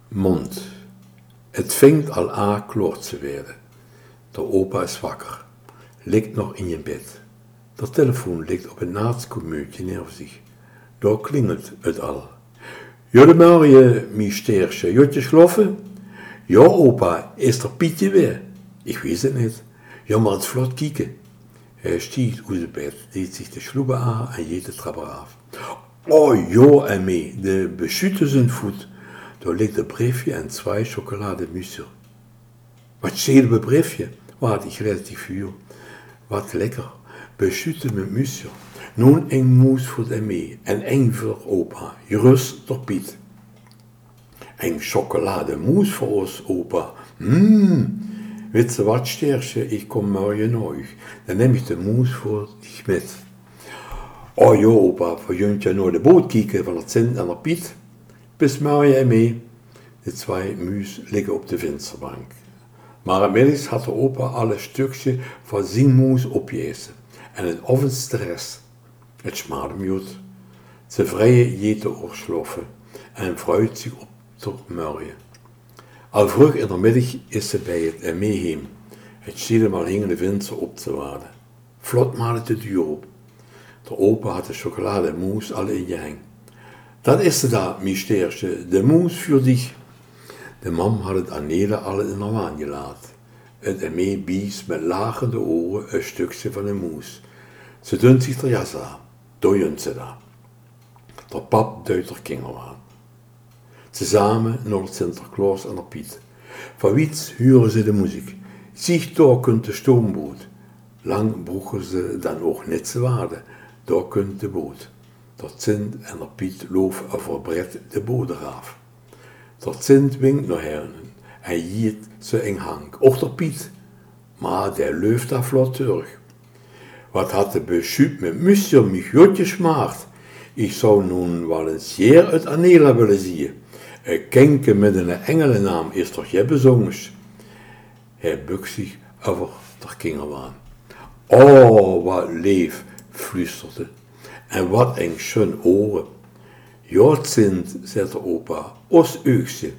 Mond. Het vingt al aan kloort te werden. De opa is wakker. Ligt nog in je bed. De telefoon ligt op een naaktkomeutje neer zich. Daar klingelt het al. Goedemorgen, mysteertje. Jutje sloffen? Ja, opa, is er Pietje weer? Ik weet het niet. Ja, maar het vlot kieken. Hij stiet uit het bed, deed zich de sloeben aan en jeet de trap af. Oh, ja, en mee, de beschutte zijn voet. Daar ligt een briefje en 2 chocolademussen. Wat zie je briefje? Wat ik relatief vuur. Wat lekker. Beschutte met mussen. Nun een moes voor de mee en een voor opa. Gerust door Piet. Een chocolademoes voor ons, opa. Weet je wat, stertje, ik kom morgen nog. Dan neem ik de moes voor dich met. Oh ja, opa, voor juntje naar de boot kijken van het Sint en de Piet. Bis morgen mee. De 2 muus liggen op de vensterbank. Maar inmiddels had de opa alle stukjes van zijn moes opgeëzen. En het ovens de rest. Het smaakte hem goed. Ze vrije jeten oorsloffen en fruit zich op tot morgen. Al vroeg in de middag is ze bij het meeheem. Het helemaal hing de venster op te waden. Vlot maakte de deur op. De opa had de chocolademousse al in je hang. Dat is het daar, mysteertje, de mousse voor dich. De mam had het Anela al in haar waan gelaten. Het mee bies met lagende oren een stukje van de mousse. Ze dunt zich de jas aan. Doeien ze daar. De pap duidt er kinger aan. Tezamen naar het Sinterklaas en de Piet. Van wiets huren ze de muziek. Zich daar kunt de stoomboot. Lang broegen ze dan ook net ze waarde. Daar kunt de boot. Dat Sint en de Piet loven over Bret de boot eraf. Dat Sint winkt naar heren. En jiet ze in hang. Och de Piet. Maar der leuft daar vlot terug. Wat had de beschuut met musje mich jotje smaakt. Ik zou nun wel eens zeer uit Anela willen zien. Een kenke met een engelennaam is toch je bezongens. Hij bukt zich over de kingerwaan. Oh, wat leef, fluisterde. En wat een schön oren. Ja, Sint, zei de opa, os oogstje.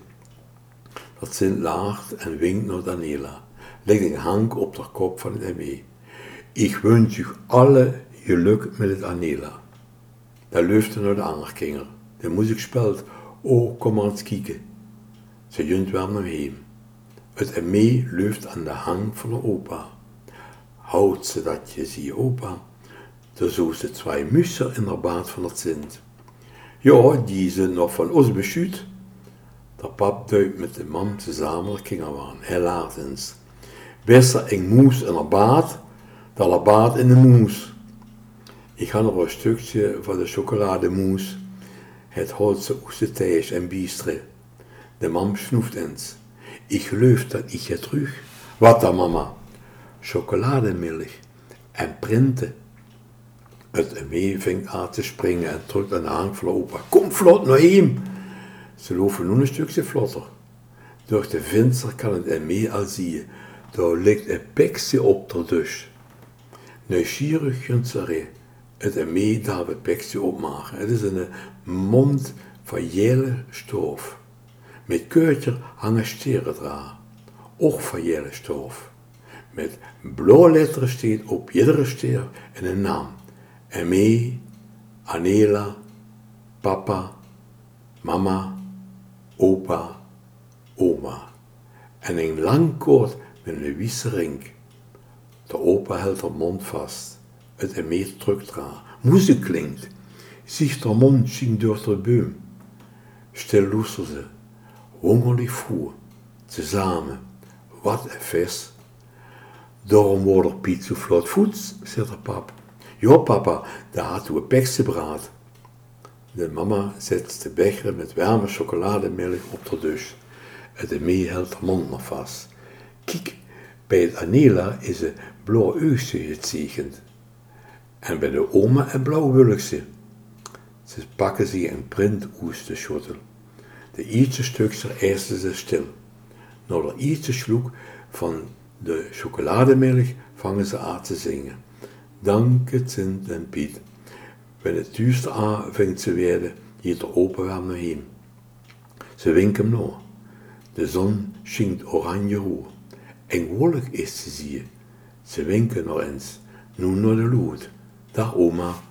Dat Sint laagt en winkt naar Daniela. Legt een hank op de kop van het ME. Ik wens u alle geluk met het Anela. Daar leufde naar de aangerkinger. De muziek speelt, oh, kom maar eens kijken. Ze junt wel naar hem. Het ME leuft aan de hang van de opa. Houdt ze dat je zie, opa. Daar zo ze 2 mussen in de baard van het Sint. Ja, die zijn nog van ons beschuut. De pap duikt met de mam tezamen de kingerwaan. Hij laat eens. Besser een moes in de baard, dan een baard in de moes. Ik ga nog een stukje van de chocolademousse. Het houdt ze oestethijs en biestre. De mam snoeft eens. Ik geloof dat ik je terug. Wat dan, mama? Chocolademilch en printen. Het mee vindt aan te springen en drukt aan de hang van de opa. Kom vlot naar hem. Ze lopen nu een stukje vlotter. Door de venster kan het mee al zien. Daar ligt een pekje op de dus. Nieuwsgierig kunt ze het mee daar het pekje opmaken. Het is een mond van jelle stof. Met keurtje hangen steren eraan. Ook van jelle stof. Met blauwe letteren staat op iedere ster een naam. M.E., Anela, papa, mama, opa, oma. En een lang koord met een wiese ring. De opa houdt haar mond vast. Het M.E. drukt eraan. Muziek klinkt. Ziet haar mond zien door de boom. Stil loestert ze. Hongerlijk voer. Tezamen. Wat een fest. Daarom wordt Piet zo vlot voets, zegt de pap. Ja, papa, daar had u een peksebraad. De mama zet de beker met warme chocolademelk op de dus. Het mee houdt haar mond nog vast. Kijk, bij het Anela is een blauw oogstje gezegend. En bij de oma een blauw wulkje. Ze pakken zich een print uit de schottel. De eerste stukje eerste ze stil. Na de eerste sloek van de chocolademelk vangen ze aan te zingen. Dank het Sint en Piet. Wanneer het duurste aanvingt ze werden, hier de opa weer naar hem. Ze winken hem na. De zon schinkt oranje roer. Een wolk is te zien. Ze wenken nog eens, nu naar de lood. Dag oma.